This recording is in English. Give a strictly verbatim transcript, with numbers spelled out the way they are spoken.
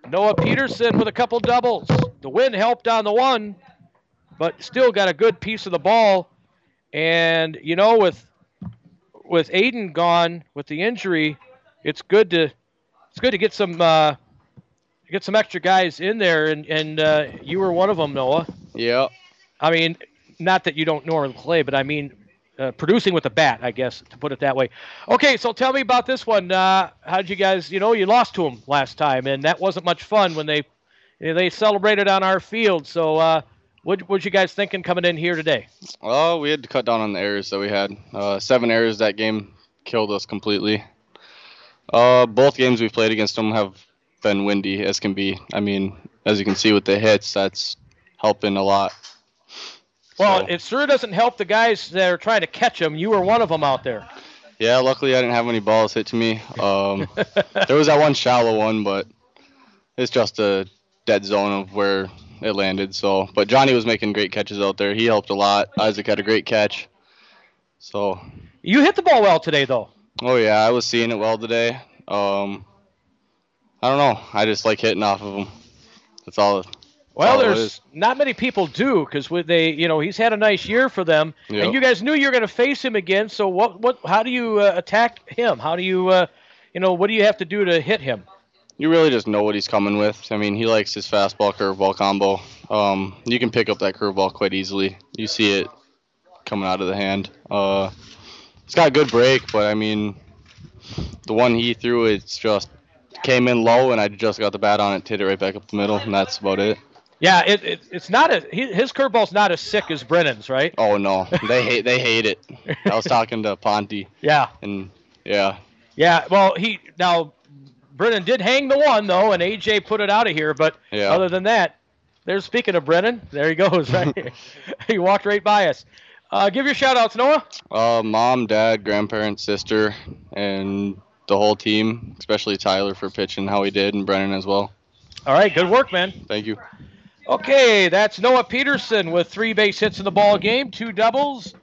Noah Peterson with a couple doubles. The wind helped on the one, but still got a good piece of the ball. And you know, with with Aiden gone with the injury, it's good to it's good to get some uh, get some extra guys in there, and and uh, you were one of them, Noah. Yeah. I mean, not that you don't normally play, but I mean, uh, producing with a bat, I guess, to put it that way. Okay, so tell me about this one. Uh, how did you guys? You know, you lost to them last time, and that wasn't much fun when they they celebrated on our field. So, uh, what what you guys thinking coming in here today? Oh, we had to cut down on the errors that we had. Uh, seven errors that game killed us completely. Uh, both games we've played against them have been windy as can be. I mean, as you can see with the hits, that's helping a lot. Well, So it sure doesn't help the guys that are trying to catch them. You were one of them out there. yeah, luckily I didn't have any balls hit to me. Um, there was that one shallow one, but it's just a dead zone of where it landed. So, but Johnny was making great catches out there. He helped a lot. Isaac had a great catch. So, You hit the ball well today, though. oh yeah, I was seeing it well today. Um, I don't know. I just like hitting off of him. That's all. That's Well, all it there's is. not many people do because they, you know, he's had a nice year for them, and Yep. you guys knew you were going to face him again. So what, what, how do you uh, attack him? How do you, uh, you know, what do you have to do to hit him? You really just know what he's coming with. I mean, he likes his fastball curveball combo. Um, you can pick up that curveball quite easily. You see it coming out of the hand. Uh, it's got a good break, but I mean, the one he threw, it's just came in low, and I just got the bat on it, hit it right back up the middle, and that's about it. Yeah, it, it it's not a he, his curveball's not as sick as Brennan's, right? Oh no, they hate they hate it. I was talking to Ponte, Yeah, and yeah, yeah. Well, he now Brennan did hang the one though, and A J put it out of here. But yeah. other than that, there's speaking of Brennan, there he goes. Right, he walked right by us. Uh, give your shout outs, Noah. Uh, mom, dad, grandparents, sister, and the whole team, especially Tyler for pitching how he did, and Brennan as well. All right, good work, man. Thank you. Okay, that's Noah Peterson with three base hits in the ball game, two doubles,